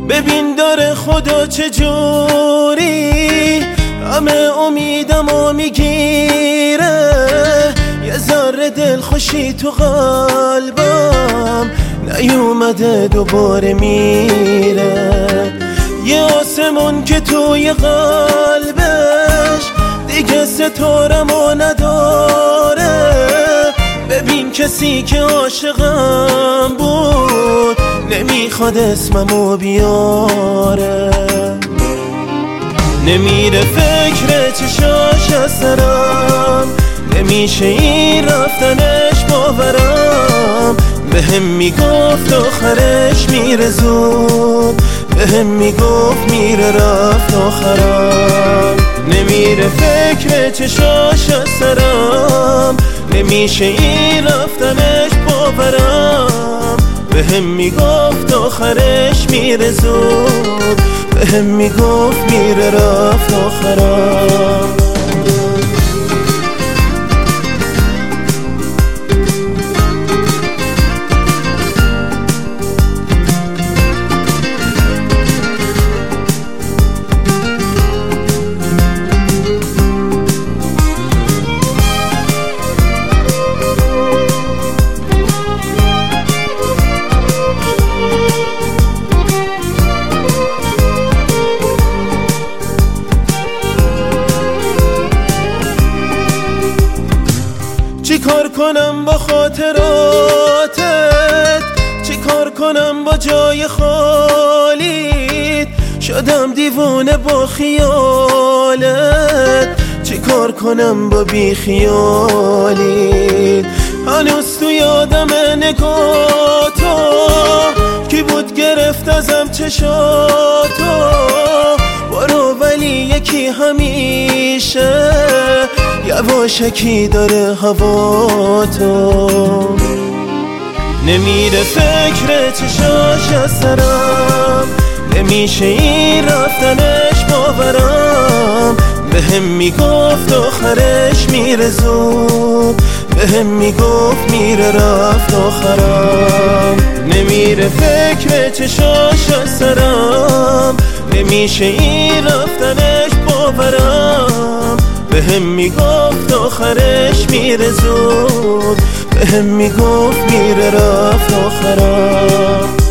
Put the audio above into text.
ببین داره خدا چجوری همه امیدمو میگیره، یه ذره دلخوشی تو قلبم نیومده دوباره میره. یه آسمون که توی قلبش دیگه ستارمو نداره، ببین کسی که عاشقم بود نمیخواد اسممو بیاره. نمیره فکر چشاش از سرم، نمیشه این رفتنش باورم. بهم میگفت آخرش میره زود، بهم میگفت میره رفت آخرم. نمیره فکر چشاش از سرم، نمیشه این رفتنش باورم. بهم میگفت آخرش میره زود، بهم میگفت میره رفت آخرم. چی کار کنم با خاطراتت، چی کار کنم با جای خالیت، شدم دیوونه با خیالت. چی کار کنم با بی خیالیت، هنوز تو یادم نگاهتو، کی بود گرفت ازم چشاتو. برو ولی یکی همیشه یواشکی داره هوا تو. نمیره فکر چشاش از سرم، نمیشه این رفتنش باورم. بهم میگفت آخرش میره زود، بهم میگفت میره رفت آخرم. نمیره فکر چشاش از سرم، نمیشه این رفتنش باورم. بهم میگفت آخرش میره زود، بهم میگفت میره رفت آخرم.